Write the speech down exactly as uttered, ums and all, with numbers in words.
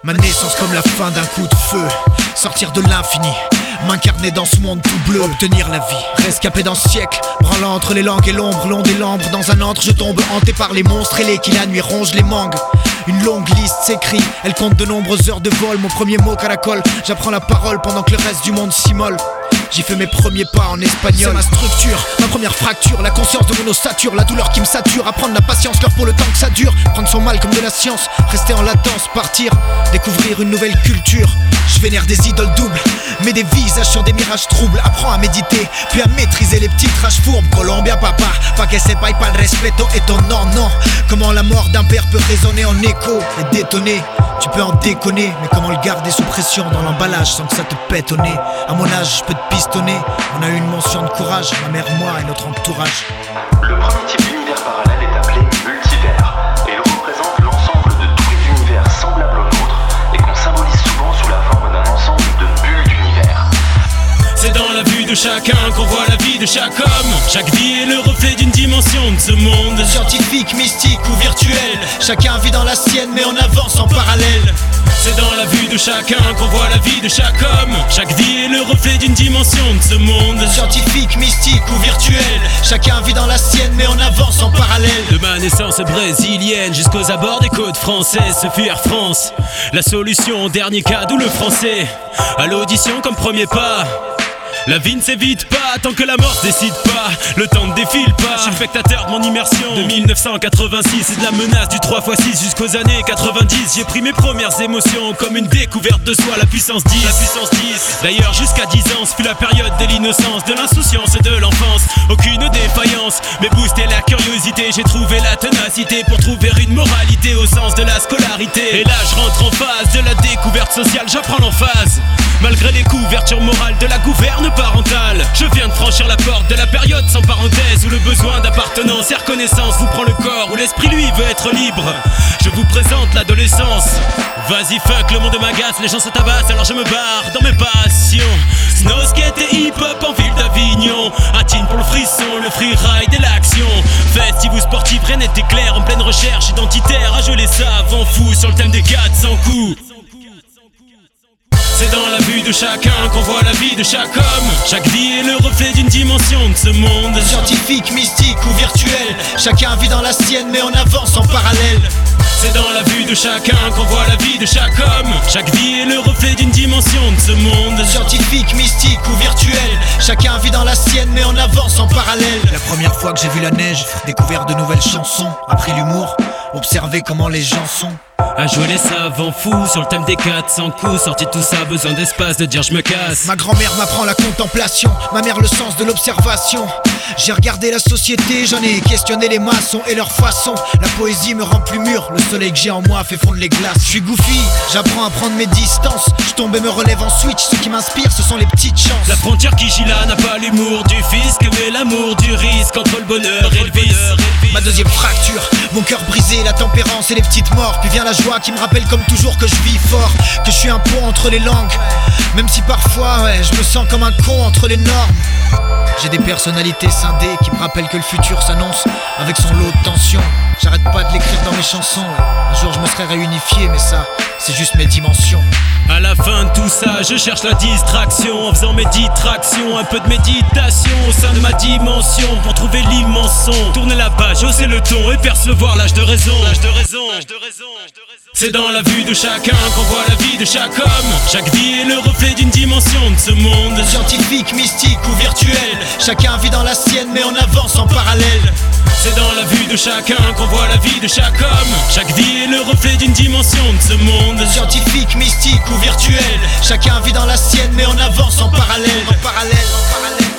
Ma naissance comme la fin d'un coup de feu. Sortir de l'infini, m'incarner dans ce monde tout bleu. Obtenir la vie, rescapé d'un siècle, branlant entre les langues et l'ombre. Long des lambres, dans un antre je tombe, hanté par les monstres ailés qui la nuit rongent les mangues. Une longue liste s'écrit, elle compte de nombreuses heures de vol. Mon premier mot caracole, j'apprends la parole pendant que le reste du monde s'immole. J'ai fait mes premiers pas en espagnol. C'est ma structure, ma première fracture. La conscience de mon ossature, la douleur qui me sature. Apprendre la patience, l'heure pour le temps que ça dure. Prendre son mal comme de la science, rester en latence, partir, découvrir une nouvelle culture. Je vénère des idoles doubles, mais des visages sur des mirages troubles. Apprends à méditer, puis à maîtriser les petites rages fourbes. Colombia papa, pa que sepa y pa el respeto et ton non non. Comment la mort d'un père peut résonner en écho et détonner. Tu peux en déconner, mais comment le garder sous pression dans l'emballage sans que ça te pète au nez. À mon âge, je peux te pistonner. On a eu une mention de courage, ma mère, moi et notre entourage. Le premier type d'univers parallèle est appelé multivers, et il représente l'ensemble de tous les univers semblables au nôtre et qu'on symbolise souvent sous la forme d'un ensemble de bulles d'univers. C'est dans la vue de chacun qu'on voit la vie de chaque homme. Chaque vie est le reflet d'une dimension de ce monde. Scientifique, mystique ou virtuel, chacun vit dans la sienne mais on avance en parallèle. C'est dans la vue de chacun qu'on voit la vie de chaque homme. Chaque vie est le reflet d'une dimension de ce monde. Scientifique, mystique ou virtuel, chacun vit dans la sienne mais on avance en parallèle. De ma naissance brésilienne jusqu'aux abords des côtes françaises, ce fut Air France, la solution au dernier cas, d'où le français. À l'audition comme premier pas. La vie ne s'évite pas tant que la mort se décide pas. Le temps ne défile pas, je suis spectateur de mon immersion. De mille neuf cent quatre-vingt-six et de la menace du trois fois six jusqu'aux années quatre-vingt-dix. J'ai pris mes premières émotions comme une découverte de soi, la puissance dix. La puissance dix. D'ailleurs jusqu'à dix ans, ce fut la période de l'innocence, de l'insouciance et de l'enfance. Aucune défaillance, mais booster la curiosité. J'ai trouvé la ténacité pour trouver une moralité au sens de la scolarité. Et là je rentre en phase de la découverte sociale, j'apprends l'emphase. Malgré les couvertures morales de la gouverne parentale, je viens de franchir la porte de la période sans parenthèse, où le besoin d'appartenance et reconnaissance vous prend le corps, où l'esprit lui veut être libre. Je vous présente l'adolescence. Vas-y fuck, le monde m'agace, les gens se tabassent alors je me barre dans mes passions. Snow skate et hip-hop en ville d'Avignon, un team pour le frisson, le freeride et l'action. Festival sportif, rien n'était clair, en pleine recherche identitaire, à jouer les savants fous sur le thème des quatre cents coups. C'est dans la vue de chacun qu'on voit la vie de chaque homme. Chaque vie est le reflet d'une dimension de ce monde. Scientifique, mystique ou virtuel, chacun vit dans la sienne mais on avance en parallèle. C'est dans la vue de chacun qu'on voit la vie de chaque homme. Chaque vie est le reflet d'une dimension de ce monde. Scientifique, mystique ou virtuel, chacun vit dans la sienne mais on avance en parallèle. La première fois que j'ai vu la neige, découvert de nouvelles chansons, appris l'humour, observé comment les gens sont. À jouer les savants fous sur le thème des quatre cents coups. Sorti de tout ça, besoin d'espace, de dire je me casse. Ma grand-mère m'apprend la contemplation, ma mère le sens de l'observation. J'ai regardé la société, j'en ai questionné les maçons et leur façon. La poésie me rend plus mûr, le soleil que j'ai en moi fait fondre les glaces. Je suis goofy, j'apprends à prendre mes distances. Je tombe et me relève en switch, ce qui m'inspire ce sont les petites chances. La frontière qui gît là n'a pas l'humour du fisc, mais l'amour du risque entre le bonheur et le vice. Ma deuxième fracture, mon cœur brisé, la tempérance et les petites morts. Puis vient la joie qui me rappelle comme toujours que je vis fort, que je suis un pont entre les langues. Même si parfois ouais, je me sens comme un con entre les normes. J'ai des personnalités scindées qui me rappellent que le futur s'annonce avec son lot de tensions. J'arrête pas de l'écrire dans mes chansons ouais. Un jour je me serais réunifié mais ça, c'est juste mes dimensions. À la fin de tout ça, je cherche la distraction en faisant mes distractions, un peu de méditation au sein de ma dimension pour trouver l'immense son. Tourner la page, hausser le ton et percevoir l'âge de raison. L'âge de raison. L'âge de raison. C'est dans la vue de chacun qu'on voit la vie de chaque homme. Chaque vie est le reflet d'une dimension de ce monde. Scientifique, mystique ou virtuel, chacun vit dans la sienne mais on avance en parallèle. C'est dans la vue de chacun qu'on voit la vie de chaque homme. Chaque vie est le reflet d'une dimension de ce monde. Scientifique, mystique ou virtuel, chacun vit dans la sienne mais on avance en parallèle. En parallèle, en parallèle.